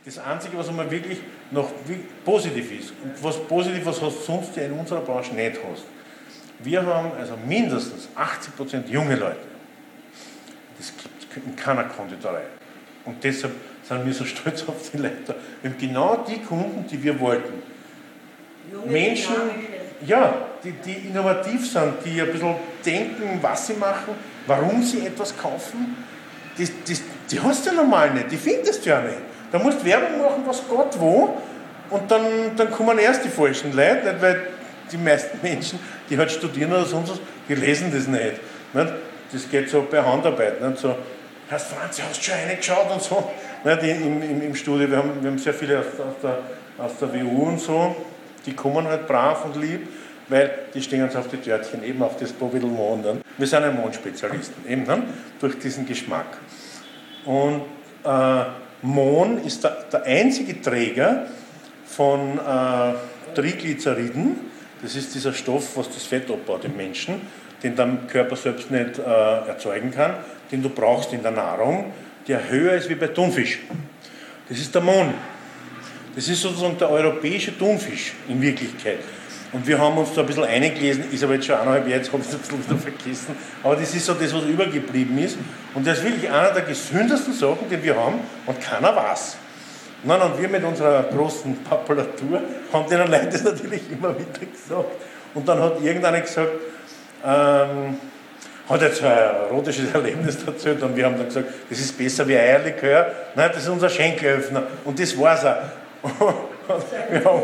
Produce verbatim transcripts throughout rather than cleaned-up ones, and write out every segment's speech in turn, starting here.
das Einzige, was einmal wirklich noch positiv ist, und was positiv, was hast du sonst ja in unserer Branche nicht hast. Wir haben also mindestens achtzig Prozent junge Leute. Das gibt es in keiner Konditorei. Und deshalb sind wir so stolz auf die Leute. Wir haben genau die Kunden, die wir wollten. Junge Menschen, ja, die, die innovativ sind, die ein bisschen denken, was sie machen, warum sie etwas kaufen. Die, die, die hast du ja normal nicht, die findest du ja nicht. Da musst du Werbung machen, was Gott wo, und dann, dann kommen erst die falschen Leute, nicht? Weil die meisten Menschen, die halt studieren oder sonst was, die lesen das nicht. nicht? Das geht so bei Handarbeit. Nicht? So, Herr Franz, hast du schon reingeschaut und so? Nicht? Im, im, Im Studio, wir haben, wir haben sehr viele aus, aus, der, aus der W U und so, die kommen halt brav und lieb, weil die stehen uns auf die Törtchen, eben auf das Bovidel Mohn. Nicht? Wir sind ja Mohn-Spezialisten, eben nicht? Durch diesen Geschmack. Und äh, Mohn ist der, der einzige Träger von äh, Triglyceriden. Das ist dieser Stoff, was das Fett abbaut im Menschen, den der Körper selbst nicht äh, erzeugen kann, den du brauchst in der Nahrung, der höher ist wie bei Thunfisch. Das ist der Mohn. Das ist sozusagen der europäische Thunfisch in Wirklichkeit. Und wir haben uns da ein bisschen eingelesen, ist aber jetzt schon eineinhalb Jahre, jetzt habe ich es ein bisschen wieder vergessen, aber das ist so das, was übergeblieben ist. Und das ist wirklich einer der gesündesten Sachen, die wir haben, und keiner weiß. Nein, und wir mit unserer großen Papulatur haben denen Leute das natürlich immer wieder gesagt. Und dann hat irgendeiner gesagt, ähm, hat jetzt ein erotisches Erlebnis erzählt, und wir haben dann gesagt, das ist besser wie Eierlikör. Nein, das ist unser Schenkelöffner. Und das war's auch. Und wir haben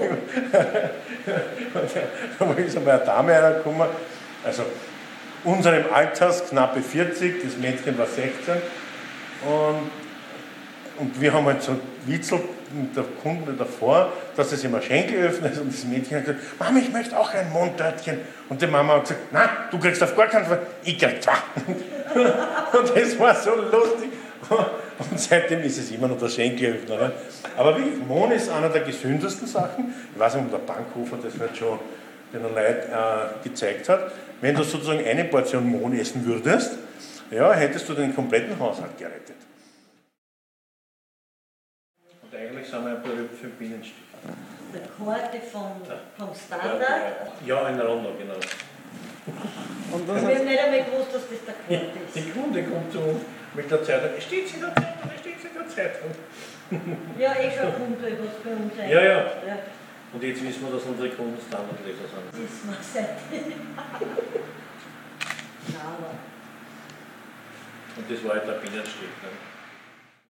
da ist einmal eine Dame reingekommen, also unserem Alters, knappe vierzig, das Mädchen war sechzehn, und, und wir haben halt so witzelt mit der Kunde davor, dass es immer Schenkelöffner ist, und das Mädchen hat gesagt, Mama, ich möchte auch ein Mondtörtchen. Und die Mama hat gesagt, nein, du kriegst auf gar keinen Fall, ich krieg zwei. Und das war so lustig. Und seitdem ist es immer noch der Schenkelöffner. Ne? Aber wirklich, Mohn ist einer der gesündesten Sachen. Ich weiß nicht, ob der Bankhofer das nicht schon den Leuten äh, gezeigt hat. Wenn du sozusagen eine Portion Mohn essen würdest, ja, hättest du den kompletten Haushalt gerettet. Und eigentlich sind wir ein berühmt für Bienenstift. Die Karte vom, vom Standard? Ja, in der Runde, genau. Und wir haben nicht einmal gewusst, dass das der Karte ist. Die Kunde kommt zu uns mit der Zeitung, es steht in der Zeitung, es steht in der Zeitung. Ja, eh schon Kunde, was bei uns ja, ja, ja. Und jetzt wissen wir, dass unsere Kunden Standardleser sind. Das ist mir seitdem. Und das war halt der Bienenstift. Ne?